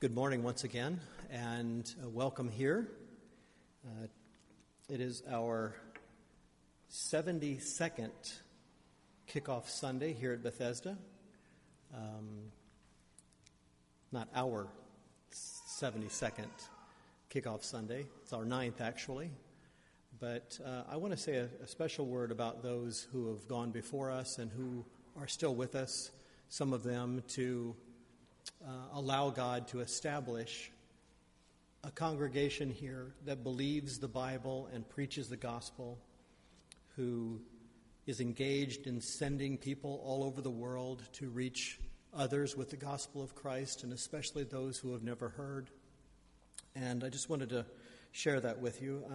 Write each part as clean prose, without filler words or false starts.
Good morning once again, and welcome here. It is our 72nd kickoff Sunday here at Bethesda. Not our 72nd kickoff Sunday. It's our 9th, actually. But I want to say a special word about those who have gone before us and who are still with us, some of them to allow God to establish a congregation here that believes the Bible and preaches the gospel, who is engaged in sending people all over the world to reach others with the gospel of Christ, and especially those who have never heard. And I just wanted to share that with you.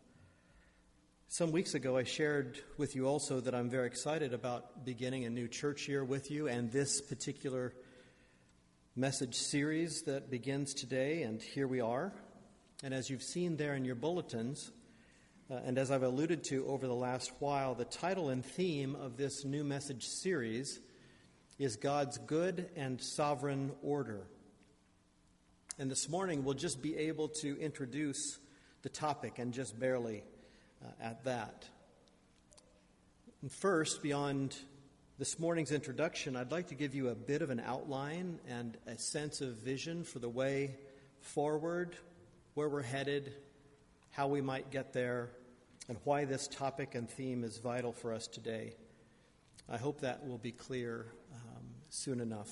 Some weeks ago, I shared with you also that I'm very excited about beginning a new church year with you, and this particular message series that begins today, and here we are. And as you've seen there in your bulletins, and as I've alluded to over the last while, the title and theme of this new message series is God's Good and Sovereign Order. And this morning we'll just be able to introduce the topic, and just barely at that. And first, beyond this morning's introduction, I'd like to give you a bit of an outline and a sense of vision for the way forward, where we're headed, how we might get there, and why this topic and theme is vital for us today. I hope that will be clear soon enough.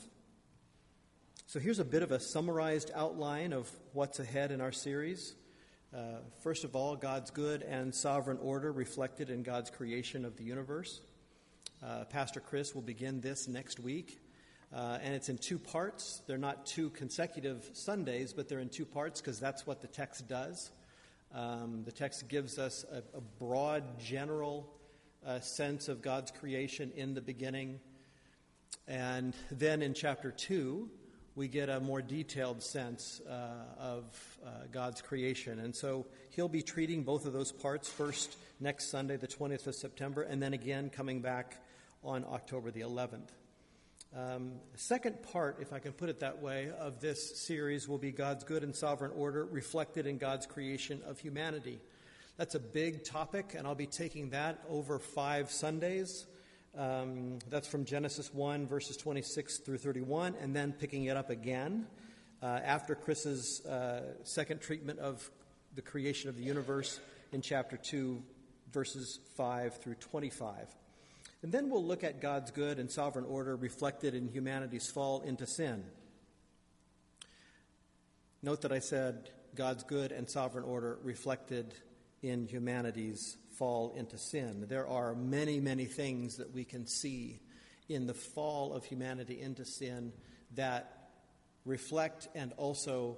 So here's a bit of a summarized outline of what's ahead in our series. First of all, God's good and sovereign order reflected in God's creation of the universe. Pastor Chris will begin this next week, and it's in two parts. They're not two consecutive Sundays, but they're in two parts because that's what the text does. The text gives us a broad, general sense of God's creation in the beginning, and then in chapter 2, we get a more detailed sense of God's creation. And so he'll be treating both of those parts first next Sunday, the 20th of September, and then again coming back on October the 11th. The second part, if I can put it that way, of this series will be God's good and sovereign order reflected in God's creation of humanity. That's a big topic, and I'll be taking that over 5 Sundays. That's from Genesis 1, verses 26 through 31, and then picking it up again after Chris's second treatment of the creation of the universe in chapter 2, verses 5 through 25. And then we'll look at God's good and sovereign order reflected in humanity's fall into sin. Note that I said God's good and sovereign order reflected in humanity's fall into sin. There are many, many things that we can see in the fall of humanity into sin that reflect and also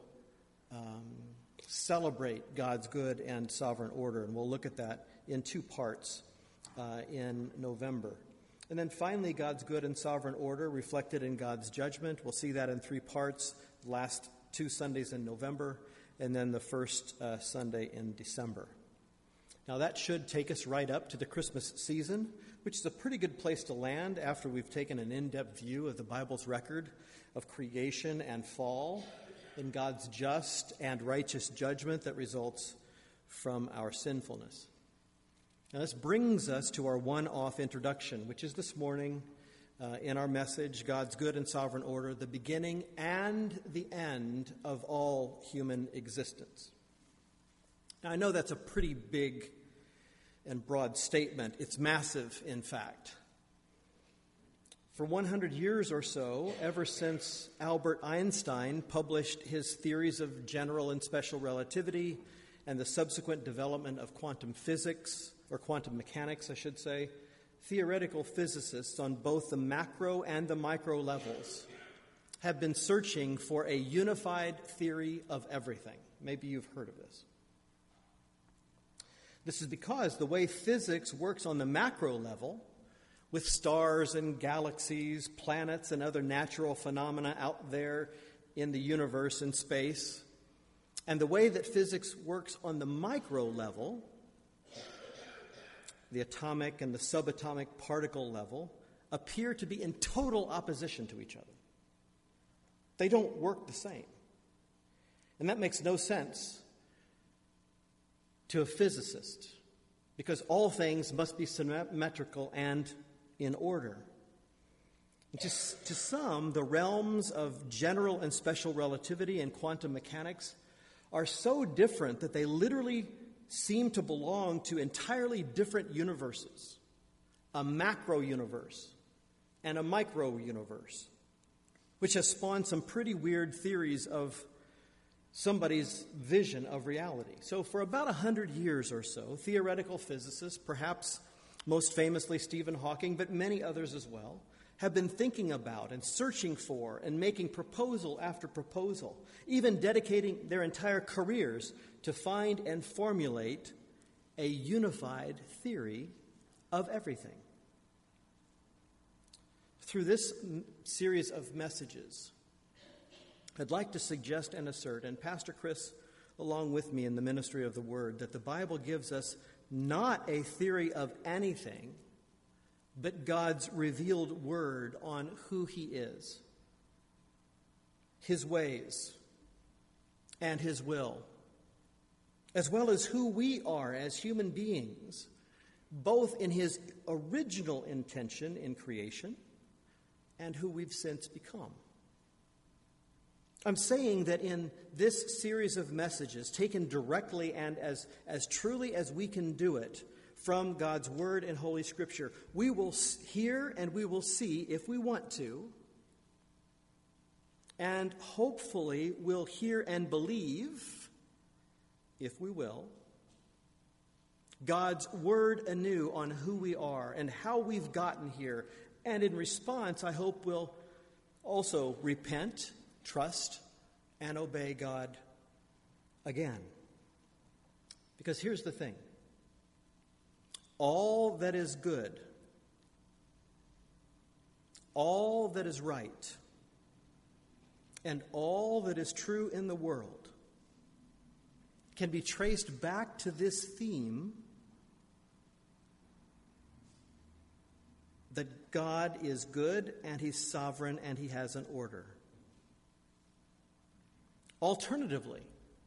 celebrate God's good and sovereign order. And we'll look at that in 2 parts in November. And then finally, God's good and sovereign order reflected in God's judgment. We'll see that in 3 parts, the last 2 Sundays in November, and then the first Sunday in December. Now that should take us right up to the Christmas season, which is a pretty good place to land after we've taken an in-depth view of the Bible's record of creation and fall and God's just and righteous judgment that results from our sinfulness. Now this brings us to our one-off introduction, which is this morning in our message, God's good and sovereign order, the beginning and the end of all human existence. Now I know that's a pretty big and broad statement. It's massive, in fact. For 100 years or so, ever since Albert Einstein published his theories of general and special relativity and the subsequent development of quantum physics, or quantum mechanics, I should say, theoretical physicists on both the macro and the micro levels have been searching for a unified theory of everything. Maybe you've heard of this. This is because the way physics works on the macro level, with stars and galaxies, planets, and other natural phenomena out there in the universe and space, and the way that physics works on the micro level, the atomic and the subatomic particle level, appear to be in total opposition to each other. They don't work the same. And that makes no sense to a physicist, because all things must be symmetrical and in order. To some, the realms of general and special relativity and quantum mechanics are so different that they literally seem to belong to entirely different universes, a macro universe and a micro universe, which has spawned some pretty weird theories of somebody's vision of reality. So for about 100 years or so, theoretical physicists, perhaps most famously Stephen Hawking, but many others as well, have been thinking about and searching for and making proposal after proposal, even dedicating their entire careers to find and formulate a unified theory of everything. Through this series of messages, I'd like to suggest and assert, and Pastor Chris along with me in the ministry of the Word, that the Bible gives us not a theory of anything, but God's revealed word on who He is, His ways, and His will, as well as who we are as human beings, both in His original intention in creation and who we've since become. I'm saying that in this series of messages, taken directly and as truly as we can do it from God's Word and Holy Scripture, we will hear and we will see, if we want to, and hopefully we'll hear and believe, if we will, God's Word anew on who we are and how we've gotten here. And in response, I hope we'll also repent, trust, and obey God again. Because here's the thing. All that is good, all that is right, and all that is true in the world can be traced back to this theme that God is good and He's sovereign and He has an order. Alternatively,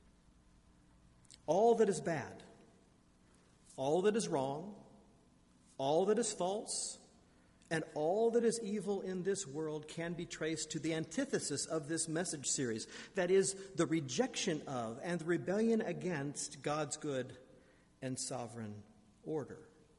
all that is bad, all that is wrong, all that is false, and all that is evil in this world can be traced to the antithesis of this message series. That is, the rejection of and the rebellion against God's good and sovereign order.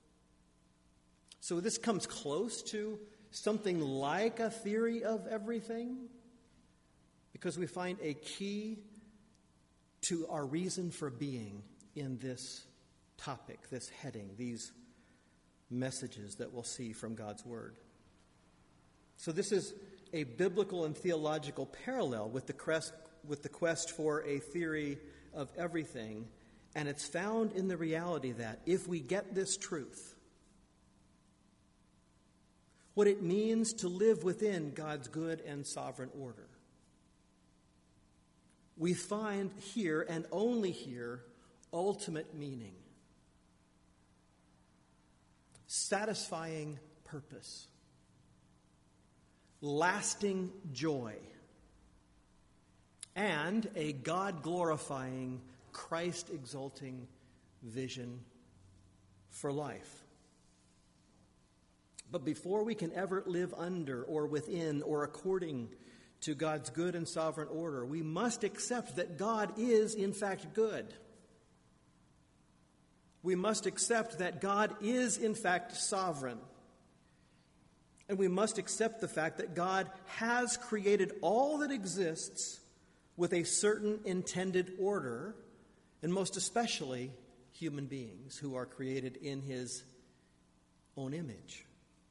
So this comes close to something like a theory of everything, because we find a key to our reason for being in this topic, this heading, these messages that we'll see from God's Word. So this is a biblical and theological parallel with the quest for a theory of everything, and it's found in the reality that if we get this truth, what it means to live within God's good and sovereign order, we find here and only here ultimate meaning, satisfying purpose, lasting joy, and a God-glorifying, Christ-exalting vision for life. But before we can ever live under or within or according to God's good and sovereign order, we must accept that God is, in fact, good. We must accept that God is, in fact, sovereign. And we must accept the fact that God has created all that exists with a certain intended order, and most especially human beings who are created in His own image.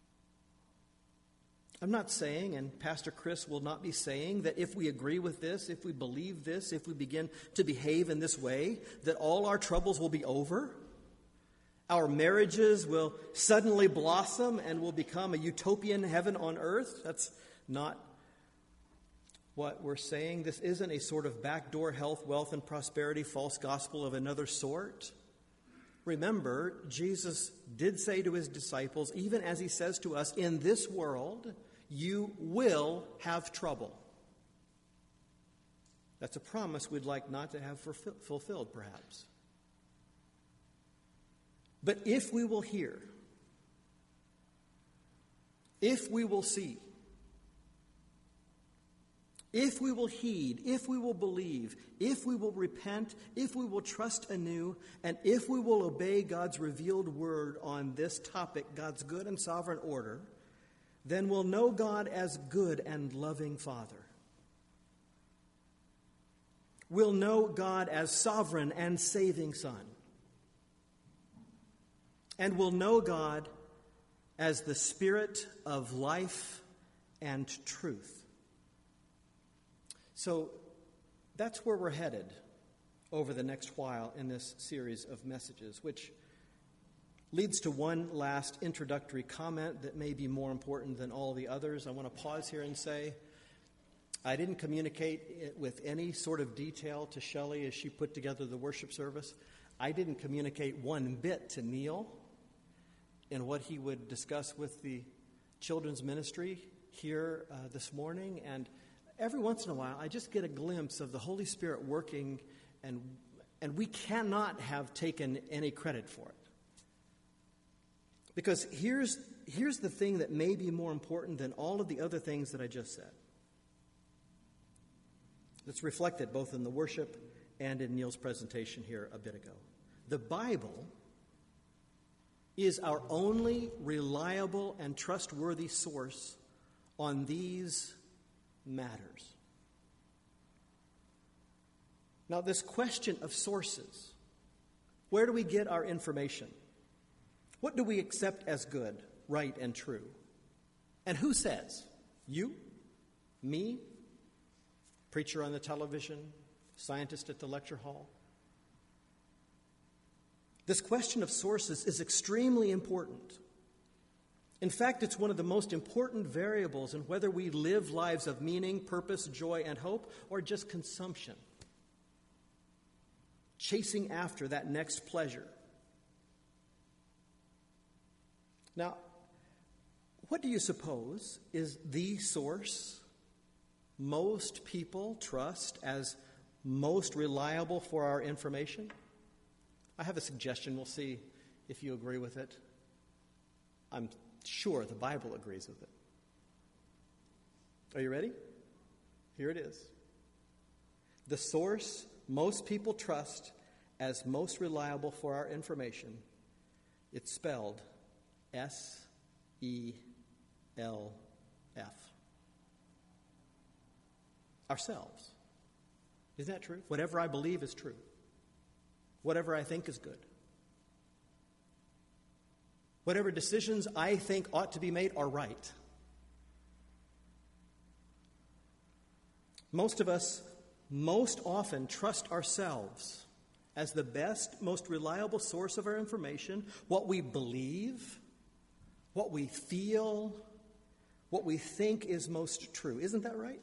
I'm not saying, and Pastor Chris will not be saying, that if we agree with this, if we believe this, if we begin to behave in this way, that all our troubles will be over. Our marriages will suddenly blossom and will become a utopian heaven on earth. That's not what we're saying. This isn't a sort of backdoor health, wealth, and prosperity false gospel of another sort. Remember, Jesus did say to His disciples, even as He says to us, in this world, you will have trouble. That's a promise we'd like not to have fulfilled, perhaps. But if we will hear, if we will see, if we will heed, if we will believe, if we will repent, if we will trust anew, and if we will obey God's revealed word on this topic, God's good and sovereign order, then we'll know God as good and loving Father. We'll know God as sovereign and saving Son. And we'll know God as the Spirit of life and truth. So that's where we're headed over the next while in this series of messages, which leads to one last introductory comment that may be more important than all the others. I want to pause here and say, I didn't communicate it with any sort of detail to Shelley as she put together the worship service. I didn't communicate one bit to Neil in what he would discuss with the children's ministry here this morning. And every once in a while, I just get a glimpse of the Holy Spirit working, and we cannot have taken any credit for it. Because here's the thing that may be more important than all of the other things that I just said. It's reflected both in the worship and in Neil's presentation here a bit ago. The Bible is our only reliable and trustworthy source on these matters. Now, this question of sources, where do we get our information? What do we accept as good, right, and true? And who says? You? Me? Preacher on the television? Scientist at the lecture hall? This question of sources is extremely important. In fact, it's one of the most important variables in whether we live lives of meaning, purpose, joy, and hope, or just consumption, chasing after that next pleasure. Now, what do you suppose is the source most people trust as most reliable for our information? I have a suggestion. We'll see if you agree with it. I'm sure the Bible agrees with it. Are you ready? Here it is. The source most people trust as most reliable for our information, it's spelled S-E-L-F. Ourselves. Isn't that true? Whatever I believe is true. Whatever I think is good. Whatever decisions I think ought to be made are right. Most of us most often trust ourselves as the best, most reliable source of our information, what we believe, what we feel, what we think is most true. Isn't that right?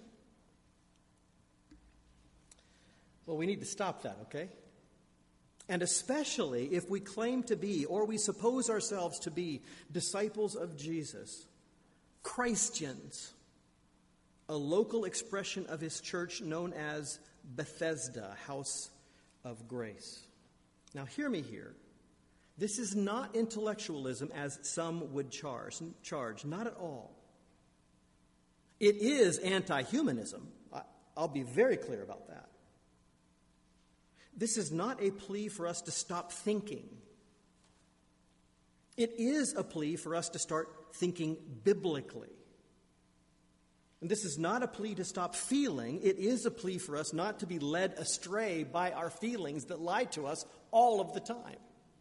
Well, we need to stop that, okay? And especially if we claim to be, or we suppose ourselves to be, disciples of Jesus, Christians, a local expression of his church known as Bethesda, House of Grace. Now, hear me here. This is not intellectualism as some would charge, not at all. It is anti-humanism. I'll be very clear about that. This is not a plea for us to stop thinking. It is a plea for us to start thinking biblically. And this is not a plea to stop feeling. It is a plea for us not to be led astray by our feelings that lie to us all of the time.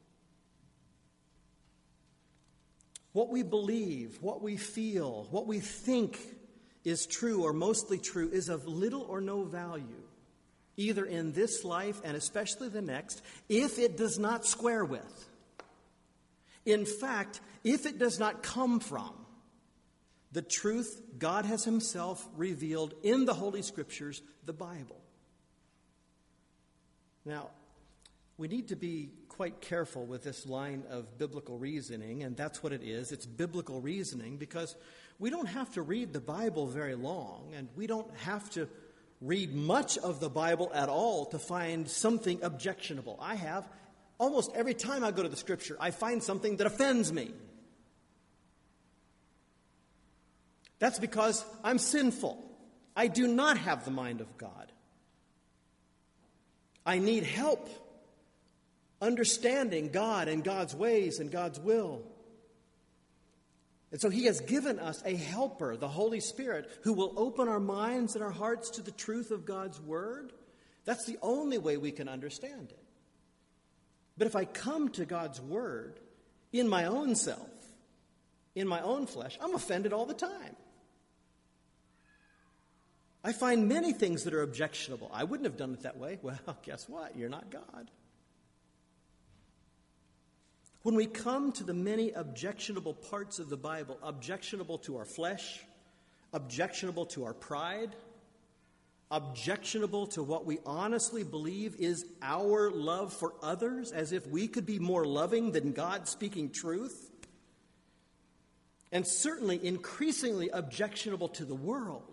What we believe, what we feel, what we think is true or mostly true is of little or no value, either in this life and especially the next, if it does not square with. In fact, if it does not come from the truth God has himself revealed in the Holy Scriptures, the Bible. Now, we need to be quite careful with this line of biblical reasoning, and that's what it is. It's biblical reasoning because we don't have to read the Bible very long, and we don't have to read much of the Bible at all to find something objectionable. I have. Almost every time I go to the Scripture, I find something that offends me. That's because I'm sinful. I do not have the mind of God. I need help understanding God and God's ways and God's will. And so He has given us a helper, the Holy Spirit, who will open our minds and our hearts to the truth of God's Word. That's the only way we can understand it. But if I come to God's Word in my own self, in my own flesh, I'm offended all the time. I find many things that are objectionable. I wouldn't have done it that way. Well, guess what? You're not God. When we come to the many objectionable parts of the Bible, objectionable to our flesh, objectionable to our pride, objectionable to what we honestly believe is our love for others, as if we could be more loving than God speaking truth, and certainly increasingly objectionable to the world,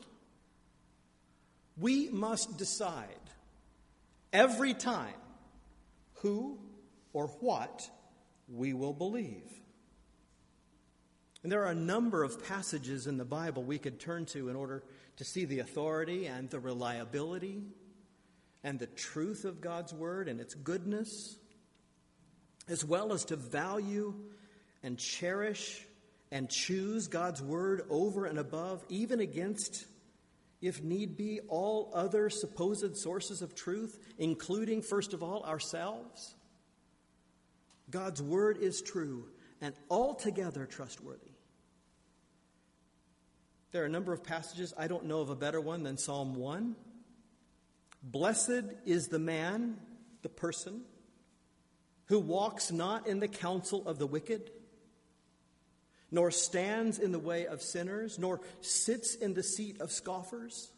we must decide every time who or what we will believe. And there are a number of passages in the Bible we could turn to in order to see the authority and the reliability and the truth of God's Word and its goodness, as well as to value and cherish and choose God's Word over and above, even against, if need be, all other supposed sources of truth, including, first of all, ourselves. God's Word is true and altogether trustworthy. There are a number of passages. I don't know of a better one than Psalm 1. Blessed is the man, the person, who walks not in the counsel of the wicked, nor stands in the way of sinners, nor sits in the seat of scoffers.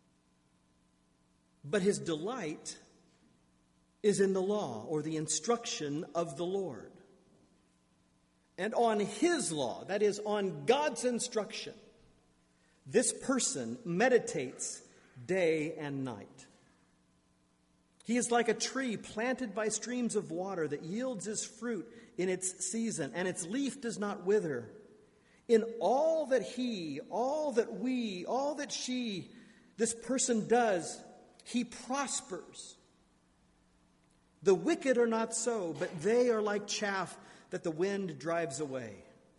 But his delight is in the law, or the instruction of the Lord. And on His law, that is, on God's instruction, this person meditates day and night. He is like a tree planted by streams of water that yields its fruit in its season, and its leaf does not wither. In all that he, all that we, all that she, this person does, he prospers. The wicked are not so, but they are like chaff that the wind drives away.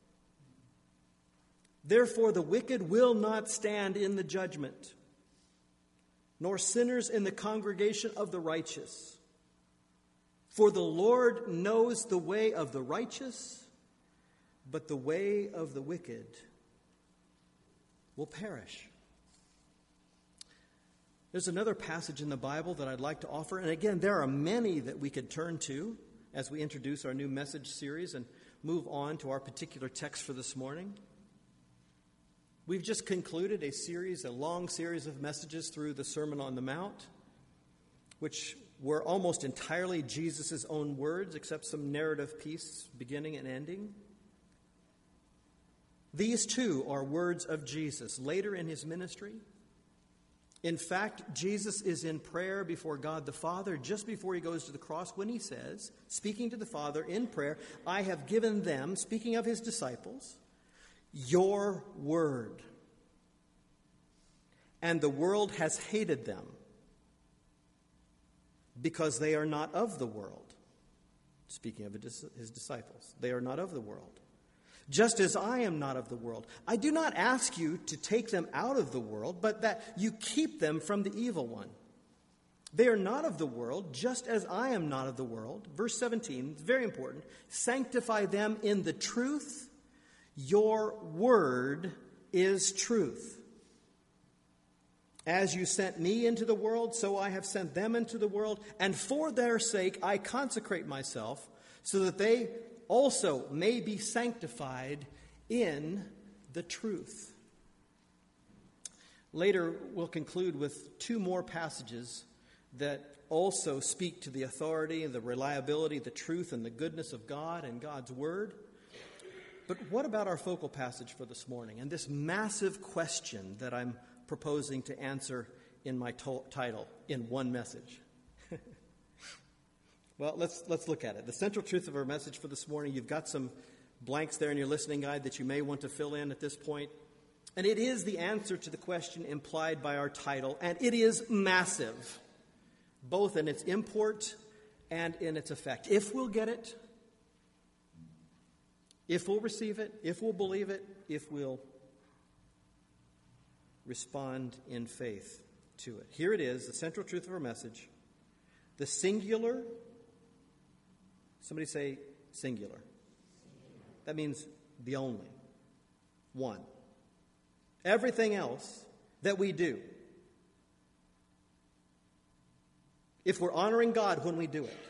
Therefore the wicked will not stand in the judgment, nor sinners in the congregation of the righteous. For the Lord knows the way of the righteous, but the way of the wicked will perish. There's another passage in the Bible that I'd like to offer. And again, there are many that we could turn to as we introduce our new message series and move on to our particular text for this morning. We've just concluded a long series of messages through the Sermon on the Mount, which were almost entirely Jesus' own words, except some narrative piece beginning and ending. These too are words of Jesus later in His ministry. In fact, Jesus is in prayer before God the Father just before He goes to the cross when He says, speaking to the Father in prayer, I have given them, speaking of His disciples, your word. And the world has hated them because they are not of the world. Speaking of His disciples, they are not of the world. Just as I am not of the world. I do not ask you to take them out of the world, but that you keep them from the evil one. They are not of the world, just as I am not of the world. Verse 17, it's very important. Sanctify them in the truth. Your word is truth. As you sent me into the world, so I have sent them into the world. And for their sake I consecrate myself, so that they also may be sanctified in the truth. Later, we'll conclude with two more passages that also speak to the authority and the reliability, the truth and the goodness of God and God's Word. But what about our focal passage for this morning and this massive question that I'm proposing to answer in my title in one message. Well, let's look at it. The central truth of our message for this morning, you've got some blanks there in your listening guide that you may want to fill in at this point. And it is the answer to the question implied by our title, and it is massive, both in its import and in its effect. If we'll get it, if we'll receive it, if we'll believe it, if we'll respond in faith to it. Here it is, the central truth of our message. The singular, somebody say singular. That means the only one. Everything else that we do, if we're honoring God when we do it,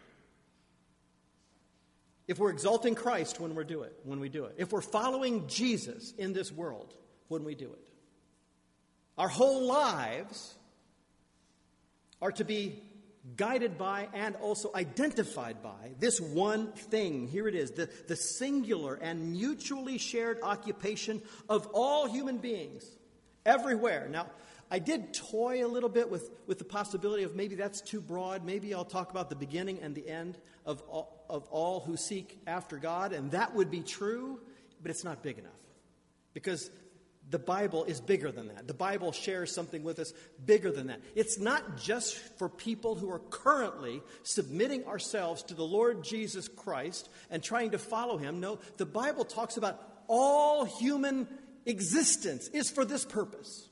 if we're exalting Christ when we do it, if we're following Jesus in this world when we do it, our whole lives are to be guided by and also identified by this one thing. Here it is, the singular and mutually shared occupation of all human beings everywhere. Now, I did toy a little bit with the possibility of maybe that's too broad. Maybe I'll talk about the beginning and the end of all who seek after God, and that would be true, but it's not big enough. Because the Bible is bigger than that. The Bible shares something with us bigger than that. It's not just for people who are currently submitting ourselves to the Lord Jesus Christ and trying to follow him. No, the Bible talks about all human existence is for this purpose.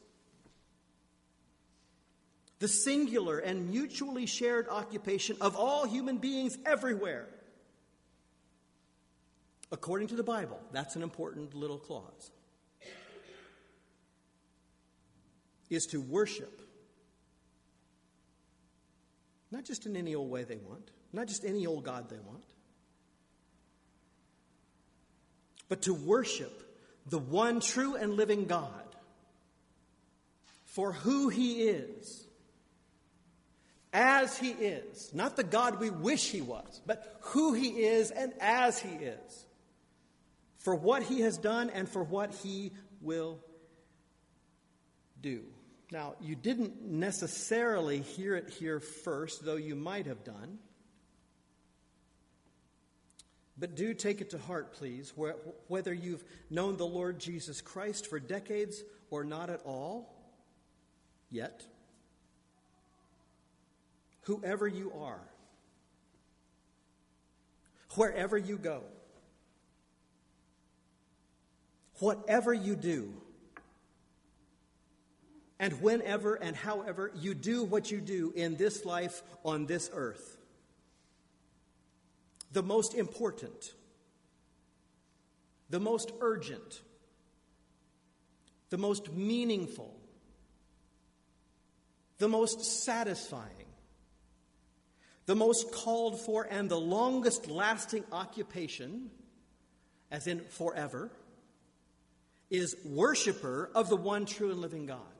The singular and mutually shared occupation of all human beings everywhere. According to the Bible, that's an important little clause. Is to worship. Not just in any old way they want. Not just any old God they want. But to worship the one true and living God for who he is. As he is. Not the God we wish he was, but who he is and as he is. For what he has done and for what he will do. Now, you didn't necessarily hear it here first, though you might have done. But do take it to heart, please, whether you've known the Lord Jesus Christ for decades or not at all yet. Whoever you are, wherever you go, whatever you do, and whenever and however you do what you do in this life on this earth. The most important, the most urgent, the most meaningful, the most satisfying, the most called for and the longest lasting occupation, as in forever, is worshiper of the one true and living God.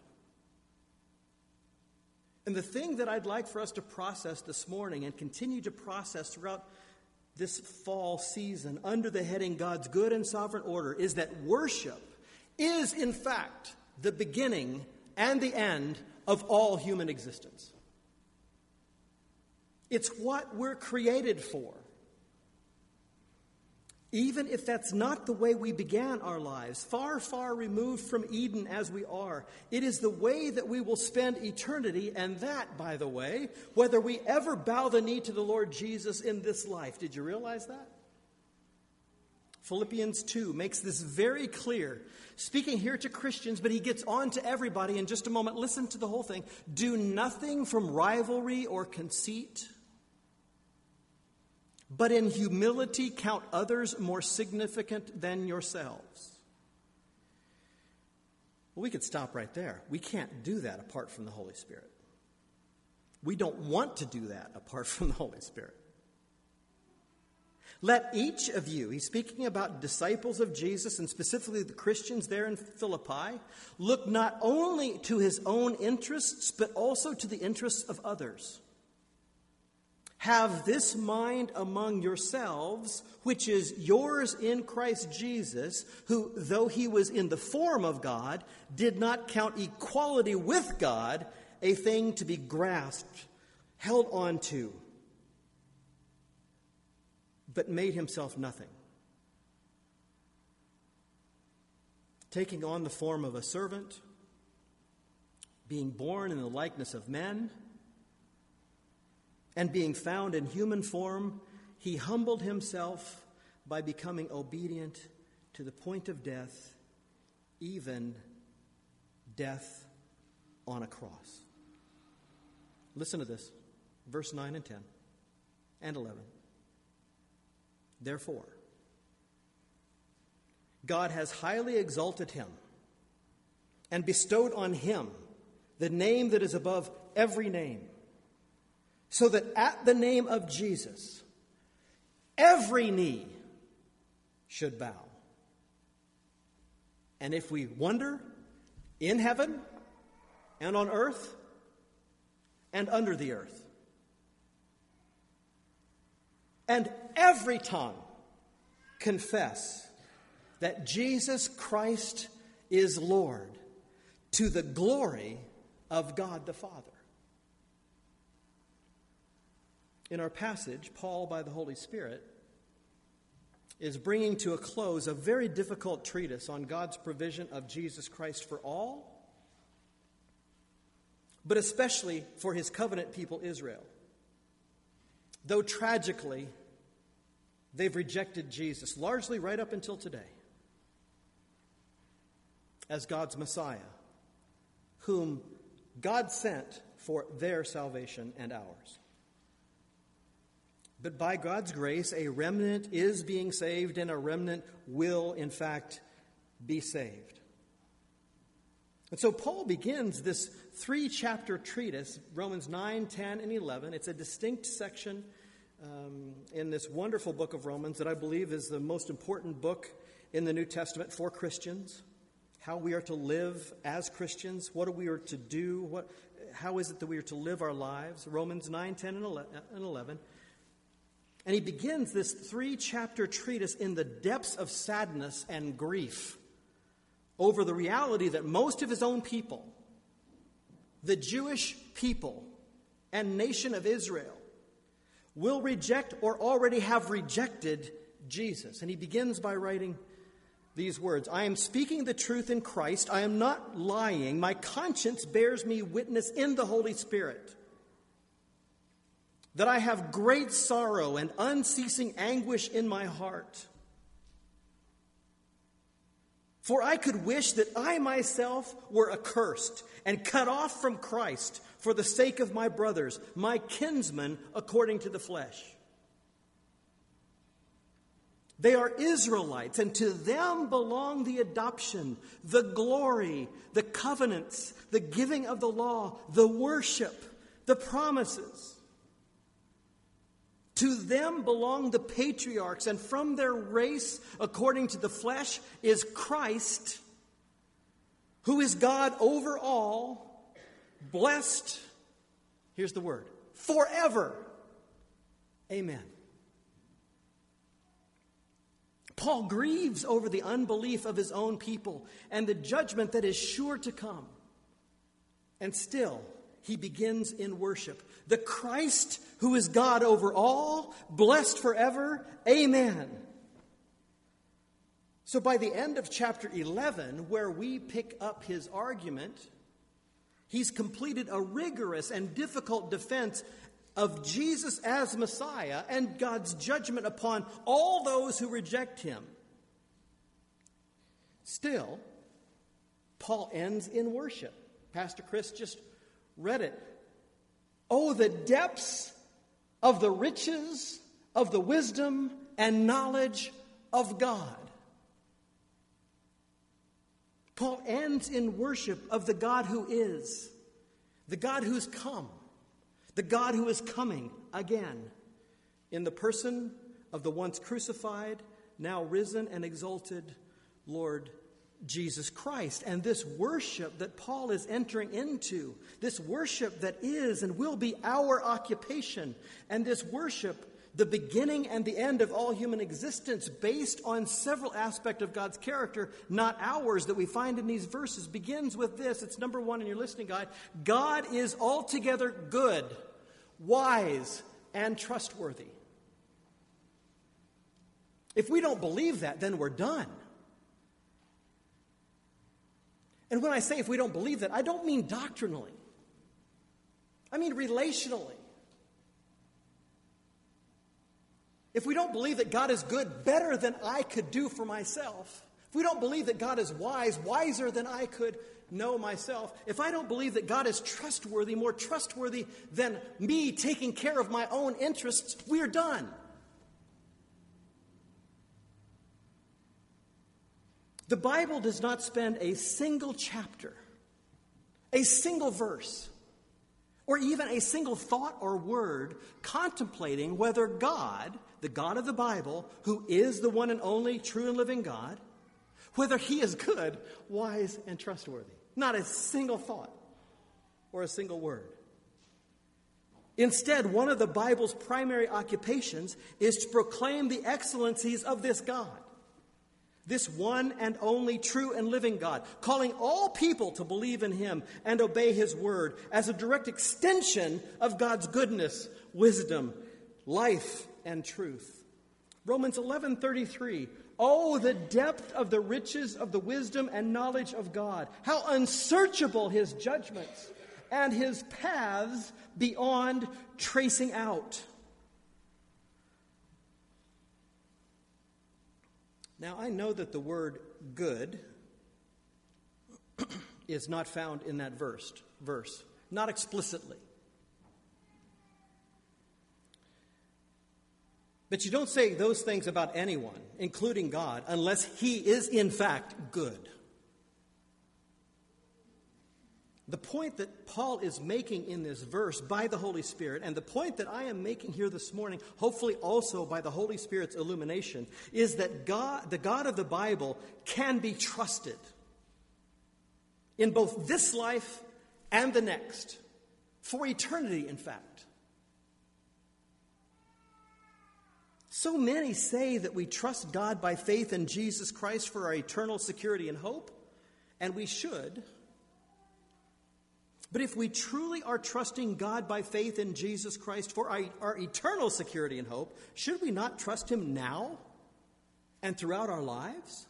And the thing that I'd like for us to process this morning and continue to process throughout this fall season under the heading God's good and sovereign order is that worship is, in fact, the beginning and the end of all human existence. It's what we're created for. Even if that's not the way we began our lives, far, far removed from Eden as we are, it is the way that we will spend eternity, and that, by the way, whether we ever bow the knee to the Lord Jesus in this life. Did you realize that? Philippians 2 makes this very clear, speaking here to Christians, but he gets on to everybody in just a moment. Listen to the whole thing. Do nothing from rivalry or conceit, but in humility count others more significant than yourselves. Well, we could stop right there. We can't do that apart from the Holy Spirit. We don't want to do that apart from the Holy Spirit. Let each of you, he's speaking about disciples of Jesus and specifically the Christians there in Philippi, look not only to his own interests, but also to the interests of others. Have this mind among yourselves, which is yours in Christ Jesus, who, though he was in the form of God, did not count equality with God a thing to be grasped, held on to, but made himself nothing, taking on the form of a servant, being born in the likeness of men, and being found in human form, he humbled himself by becoming obedient to the point of death, even death on a cross. Listen to this, verse 9 and 10 and 11. Therefore, God has highly exalted him and bestowed on him the name that is above every name, so that at the name of Jesus, every knee should bow. And if we wonder, in heaven and on earth and under the earth, and every tongue confess that Jesus Christ is Lord, to the glory of God the Father. In our passage, Paul, by the Holy Spirit, is bringing to a close a very difficult treatise on God's provision of Jesus Christ for all, but especially for his covenant people Israel. Though tragically, they've rejected Jesus, largely right up until today, as God's Messiah, whom God sent for their salvation and ours. But by God's grace, a remnant is being saved, and a remnant will, in fact, be saved. And so Paul begins this 3-chapter treatise, Romans 9, 10, and 11. It's a distinct section in this wonderful book of Romans that I believe is the most important book in the New Testament for Christians. How we are to live as Christians, what we are to do, how is it that we are to live our lives. Romans 9, 10, and 11. And he begins this 3-chapter treatise in the depths of sadness and grief over the reality that most of his own people, the Jewish people and nation of Israel, will reject or already have rejected Jesus. And he begins by writing these words: I am speaking the truth in Christ. I am not lying. My conscience bears me witness in the Holy Spirit that I have great sorrow and unceasing anguish in my heart. For I could wish that I myself were accursed and cut off from Christ for the sake of my brothers, my kinsmen according to the flesh. They are Israelites, and to them belong the adoption, the glory, the covenants, the giving of the law, the worship, the promises. To them belong the patriarchs, and from their race, according to the flesh, is Christ, who is God over all, blessed, here's the word, forever. Amen. Paul grieves over the unbelief of his own people and the judgment that is sure to come. And still, he begins in worship. The Christ who is God over all, blessed forever. Amen. So by the end of chapter 11, where we pick up his argument, he's completed a rigorous and difficult defense of Jesus as Messiah and God's judgment upon all those who reject him. Still, Paul ends in worship. Pastor Chris just read it. Oh, the depths of the riches of the wisdom and knowledge of God. Paul ends in worship of the God who is, the God who's come, the God who is coming again in the person of the once crucified, now risen and exalted Lord Jesus Christ. And this worship that Paul is entering into, this worship that is and will be our occupation, and this worship the beginning and the end of all human existence, based on several aspects of God's character, not ours, that we find in these verses, begins with this. It's number one in your listening guide. God is altogether good, wise, and trustworthy. If we don't believe that, then we're done. And when I say if we don't believe that, I don't mean doctrinally. I mean relationally. If we don't believe that God is good, better than I could do for myself, if we don't believe that God is wise, wiser than I could know myself, if I don't believe that God is trustworthy, more trustworthy than me taking care of my own interests, we're done. The Bible does not spend a single chapter, a single verse, or even a single thought or word contemplating whether God, the God of the Bible, who is the one and only true and living God, whether he is good, wise, and trustworthy. Not a single thought or a single word. Instead, one of the Bible's primary occupations is to proclaim the excellencies of this God, this one and only true and living God, calling all people to believe in him and obey his word as a direct extension of God's goodness, wisdom, life, and truth. Romans 11:33. Oh, the depth of the riches of the wisdom and knowledge of God. How unsearchable his judgments and his paths beyond tracing out. Now, I know that the word good is not found in that verse, not explicitly. But you don't say those things about anyone, including God, unless he is in fact good. The point that Paul is making in this verse by the Holy Spirit, and the point that I am making here this morning, hopefully also by the Holy Spirit's illumination, is that God, the God of the Bible, can be trusted in both this life and the next, for eternity, in fact. So many say that we trust God by faith in Jesus Christ for our eternal security and hope, and we should. But if we truly are trusting God by faith in Jesus Christ for our eternal security and hope, should we not trust him now and throughout our lives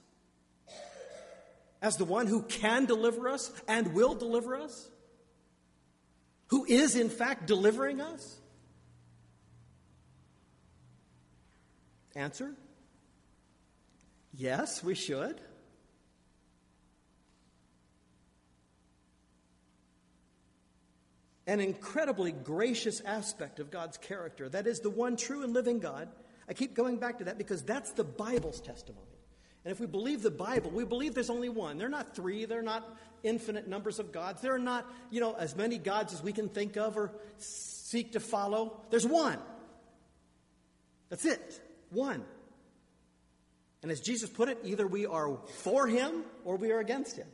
as the one who can deliver us and will deliver us? Who is in fact delivering us? Answer: yes, we should. An incredibly gracious aspect of God's character, that is the one true and living God. I keep going back to that because that's the Bible's testimony. And if we believe the Bible, we believe there's only one. They're not three. They're not infinite numbers of gods. They're not, as many gods as we can think of or seek to follow. There's one. That's it. One. And as Jesus put it, either we are for him or we are against him.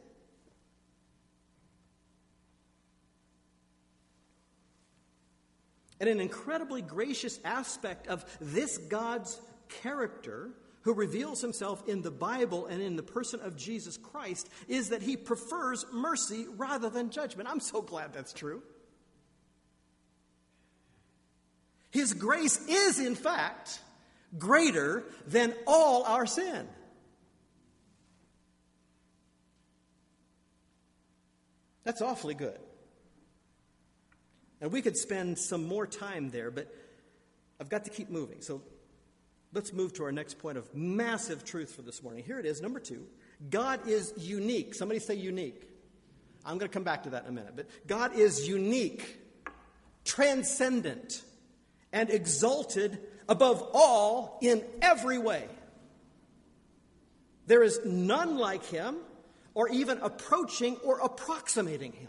And an incredibly gracious aspect of this God's character, who reveals himself in the Bible and in the person of Jesus Christ, is that he prefers mercy rather than judgment. I'm so glad that's true. His grace is, in fact, greater than all our sin. That's awfully good. And we could spend some more time there, but I've got to keep moving. So let's move to our next point of massive truth for this morning. Here it is, number 2. God is unique. Somebody say unique. I'm going to come back to that in a minute. But God is unique, transcendent, and exalted above all in every way. There is none like him, or even approaching or approximating him.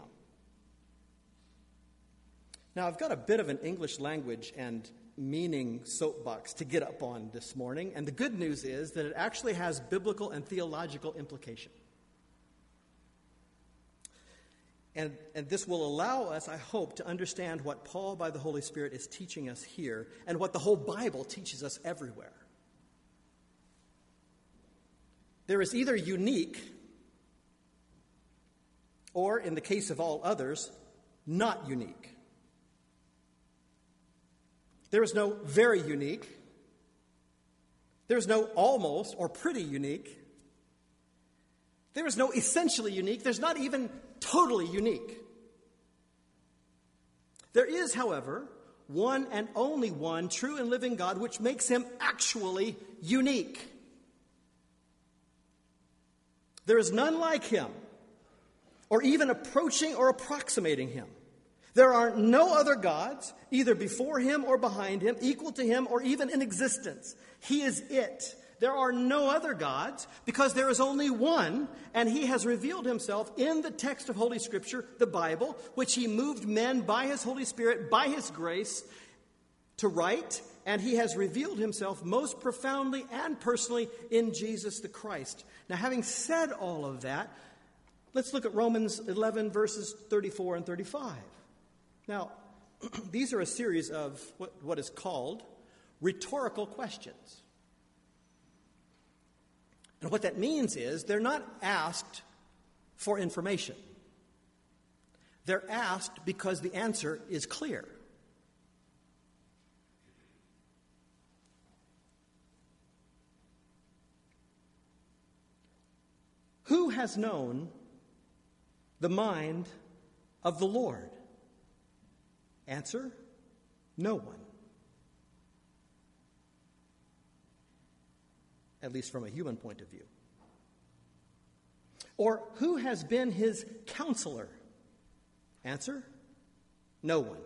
Now, I've got a bit of an English language and meaning soapbox to get up on this morning, and the good news is that it actually has biblical and theological implication. And this will allow us, I hope, to understand what Paul, by the Holy Spirit, is teaching us here and what the whole Bible teaches us everywhere. There is either unique or, in the case of all others, not unique. There is no very unique. There is no almost or pretty unique. There is no essentially unique. There's not even totally unique. There is, however, one and only one true and living God, which makes him actually unique. There is none like him, or even approaching or approximating him. There are no other gods, either before him or behind him, equal to him, or even in existence. He is it. There are no other gods because there is only one, and he has revealed himself in the text of Holy Scripture, the Bible, which he moved men by his Holy Spirit, by his grace, to write, and he has revealed himself most profoundly and personally in Jesus the Christ. Now, having said all of that, let's look at Romans 11, verses 34 and 35. Now, these are a series of what is called rhetorical questions. And what that means is they're not asked for information. They're asked because the answer is clear. Who has known the mind of the Lord? Answer, no one. At least from a human point of view. Or who has been his counselor? Answer, no one.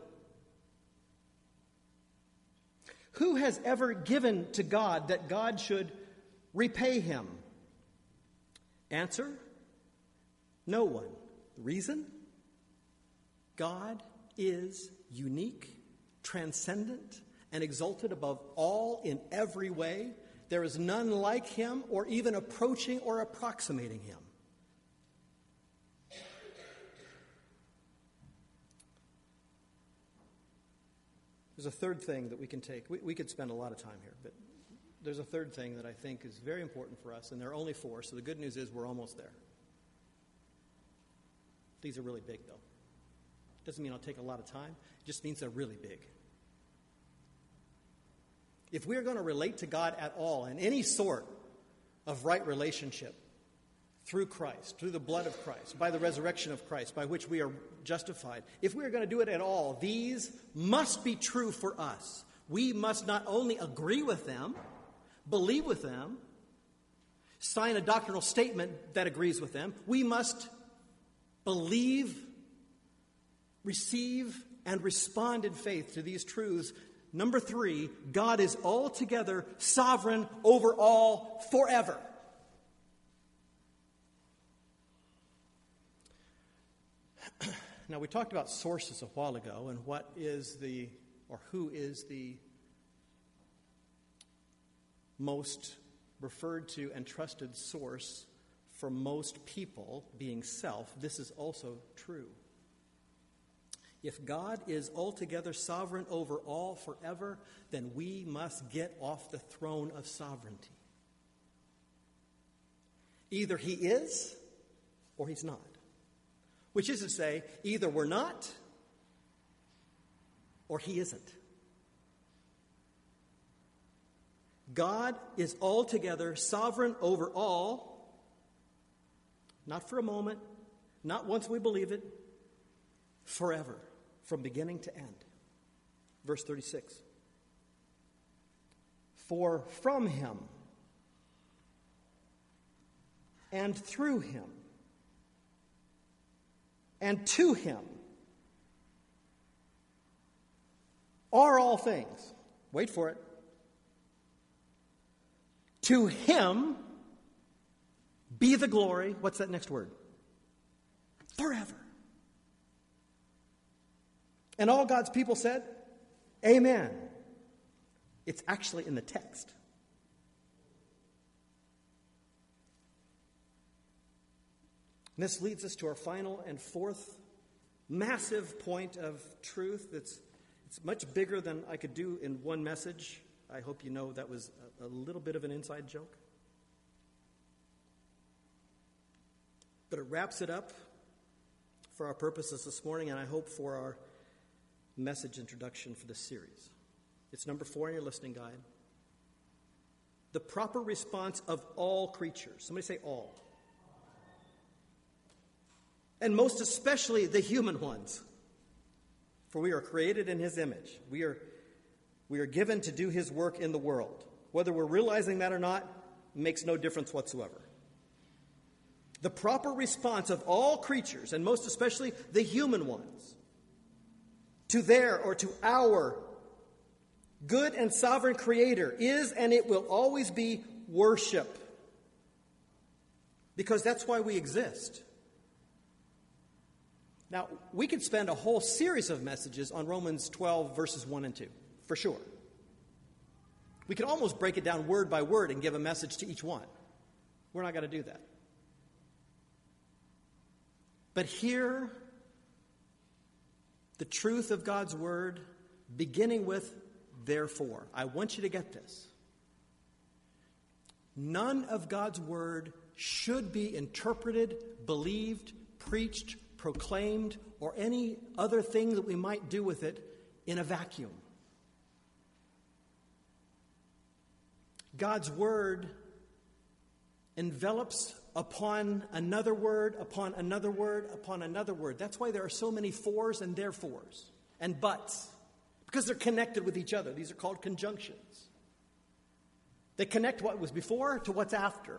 Who has ever given to God that God should repay him? Answer, no one. Reason? God is unique, transcendent, and exalted above all in every way. There is none like him or even approaching or approximating him. There's a third thing that we can take. We could spend a lot of time here, but there's a third thing that I think is very important for us, and there are only 4, so the good news is we're almost there. These are really big, though. Doesn't mean I'll take a lot of time. It just means they're really big. If we're going to relate to God at all in any sort of right relationship through Christ, through the blood of Christ, by the resurrection of Christ, by which we are justified, if we're going to do it at all, these must be true for us. We must not only agree with them, believe with them, sign a doctrinal statement that agrees with them. We must believe, receive, and respond in faith to these truths. Number 3, God is altogether sovereign over all forever. Now, we talked about sources a while ago and who is the most referred to and trusted source for most people, being self. This is also true. If God is altogether sovereign over all forever, then we must get off the throne of sovereignty. Either he is or he's not. Which is to say, either we're not or he isn't. God is altogether sovereign over all, not for a moment, not once we believe it, forever, from beginning to end. Verse 36. For from him and through him and to him are all things. Wait for it. To him be the glory. What's that next word? Forever. And all God's people said, Amen. It's actually in the text. And this leads us to our final and fourth massive point of truth it's much bigger than I could do in one message. I hope you know that was a little bit of an inside joke. But it wraps it up for our purposes this morning, and I hope for our message introduction for this series. It's number 4 in your listening guide. The proper response of all creatures. Somebody say all. And most especially the human ones. For we are created in his image. We are given to do his work in the world. Whether we're realizing that or not makes no difference whatsoever. The proper response of all creatures, and most especially the human ones, to their or to our good and sovereign Creator is, and it will always be, worship. Because that's why we exist. Now, we could spend a whole series of messages on Romans 12, verses 1 and 2, for sure. We could almost break it down word by word and give a message to each one. We're not going to do that. But hear the truth of God's word, beginning with therefore. I want you to get this. None of God's word should be interpreted, believed, preached, proclaimed, or any other thing that we might do with it in a vacuum. God's word envelops upon another word, upon another word, upon another word. That's why there are so many fors and therefores and buts, because they're connected with each other. These are called conjunctions. They connect what was before to what's after.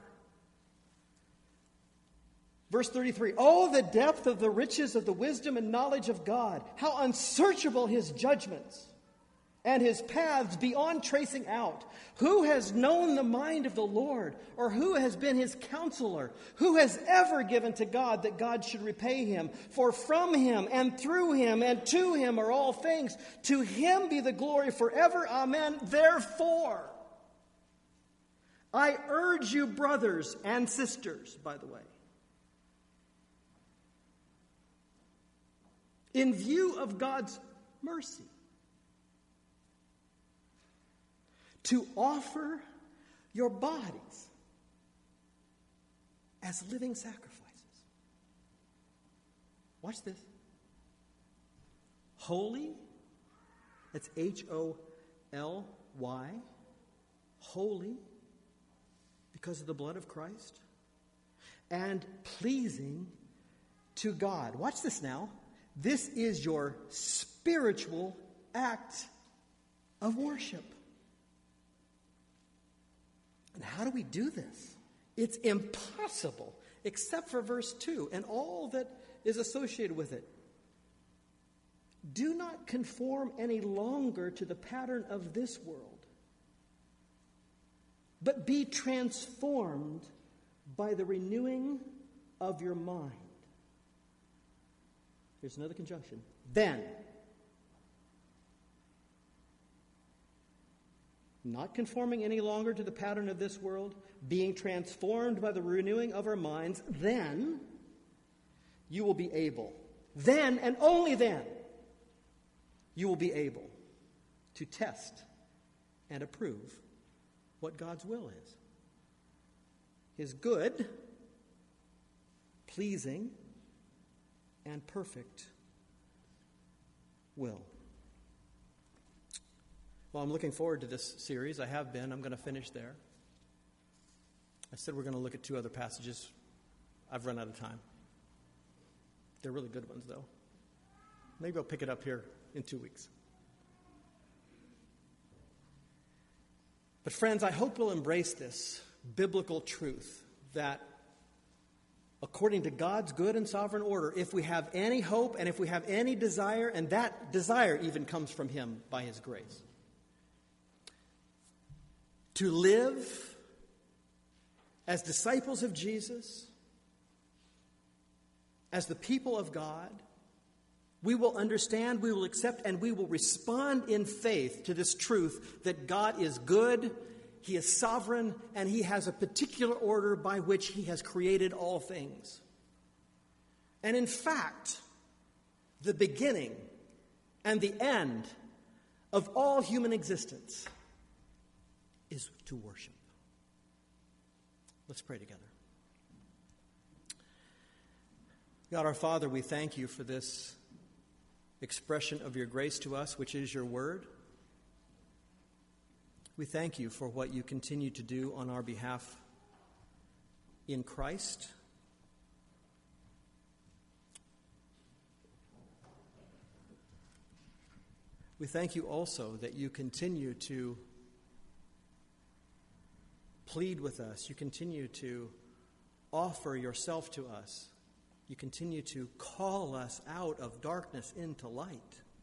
Verse 33, oh, the depth of the riches of the wisdom and knowledge of God, how unsearchable his judgments and his paths beyond tracing out. Who has known the mind of the Lord, or who has been his counselor? Who has ever given to God that God should repay him? For from him and through him and to him are all things. To him be the glory forever. Amen. Therefore, I urge you, brothers and sisters, by the way, in view of God's mercy, to offer your bodies as living sacrifices. Watch this. Holy, that's Holy, holy, because of the blood of Christ, and pleasing to God. Watch this now. This is your spiritual act of worship. And how do we do this? It's impossible, except for verse 2 and all that is associated with it. Do not conform any longer to the pattern of this world, but be transformed by the renewing of your mind. Here's another conjunction. Then, not conforming any longer to the pattern of this world, being transformed by the renewing of our minds, then you will be able, then and only then, you will be able to test and approve what God's will is. His good, pleasing, and perfect will. Well, I'm looking forward to this series. I have been. I'm going to finish there. I said we're going to look at 2 other passages. I've run out of time. They're really good ones, though. Maybe I'll pick it up here in 2 weeks. But friends, I hope we'll embrace this biblical truth that according to God's good and sovereign order, if we have any hope and if we have any desire, and that desire even comes from him by his grace, to live as disciples of Jesus, as the people of God, we will understand, we will accept, and we will respond in faith to this truth that God is good, he is sovereign, and he has a particular order by which he has created all things. And in fact, the beginning and the end of all human existence is to worship. Let's pray together. God our Father, we thank you for this expression of your grace to us, which is your word. We thank you for what you continue to do on our behalf in Christ. We thank you also that you continue to plead with us. You continue to offer yourself to us. You continue to call us out of darkness into light.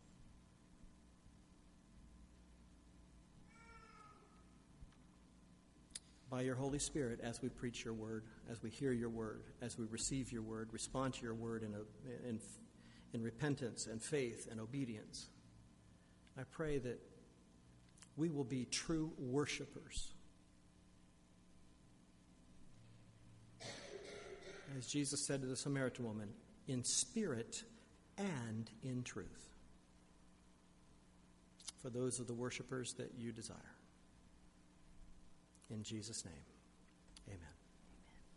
By your Holy Spirit, as we preach your word, as we hear your word, as we receive your word, respond to your word in repentance and faith and obedience, I pray that we will be true worshipers. As Jesus said to the Samaritan woman, in spirit and in truth. For those are the worshipers that you desire. In Jesus' name.